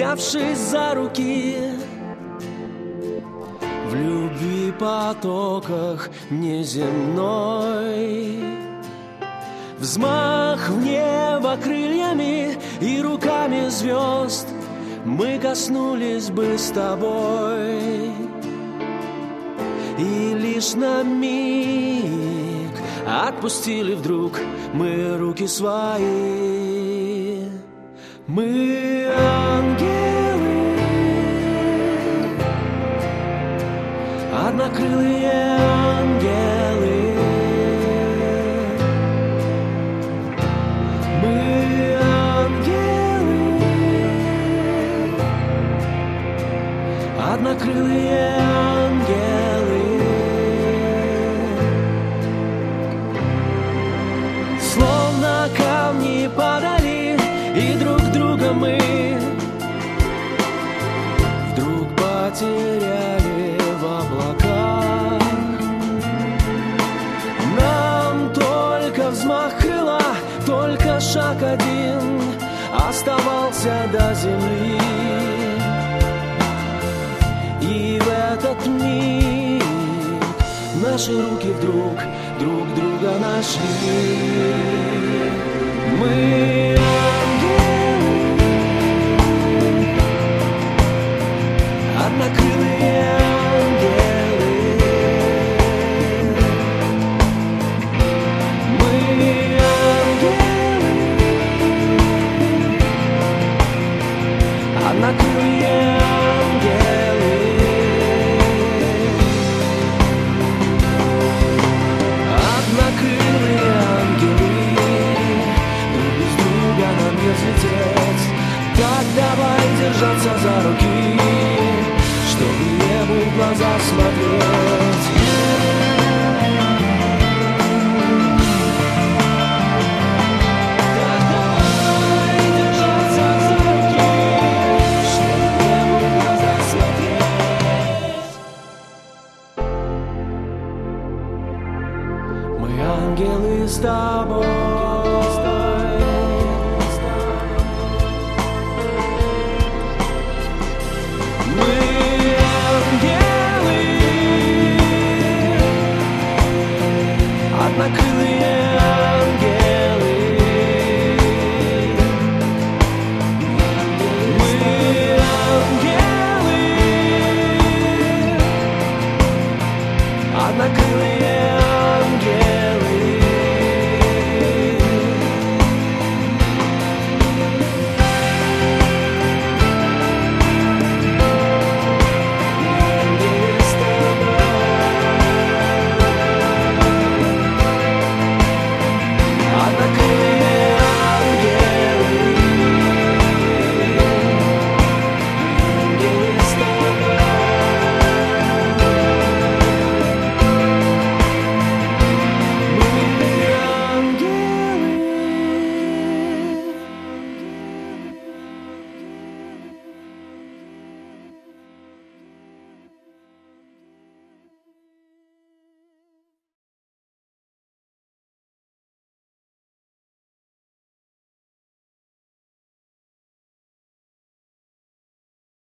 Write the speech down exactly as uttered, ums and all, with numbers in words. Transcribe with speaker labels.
Speaker 1: взявшись за руки, в любви потоках неземной. Взмах в небо крыльями и руками звезд мы коснулись бы с тобой. И лишь на миг отпустили вдруг мы руки свои. Мы ангелы, однокрылые ангелы. Мы ангелы, однокрылые ангелы. Словно камни падали, и друг друга мы вдруг потеряли в облаках. Нам только взмах крыла, только шаг один оставался до земли. И в этот миг наши руки вдруг друг друга нашли. Мы ангелы, однокрылые ангелы. Мы ангелы, однокрылые ангелы. Однокрылые ангелы, друг без друга нам не взлететь. Так давай держаться за руки, чтобы небу в глаза смотреть.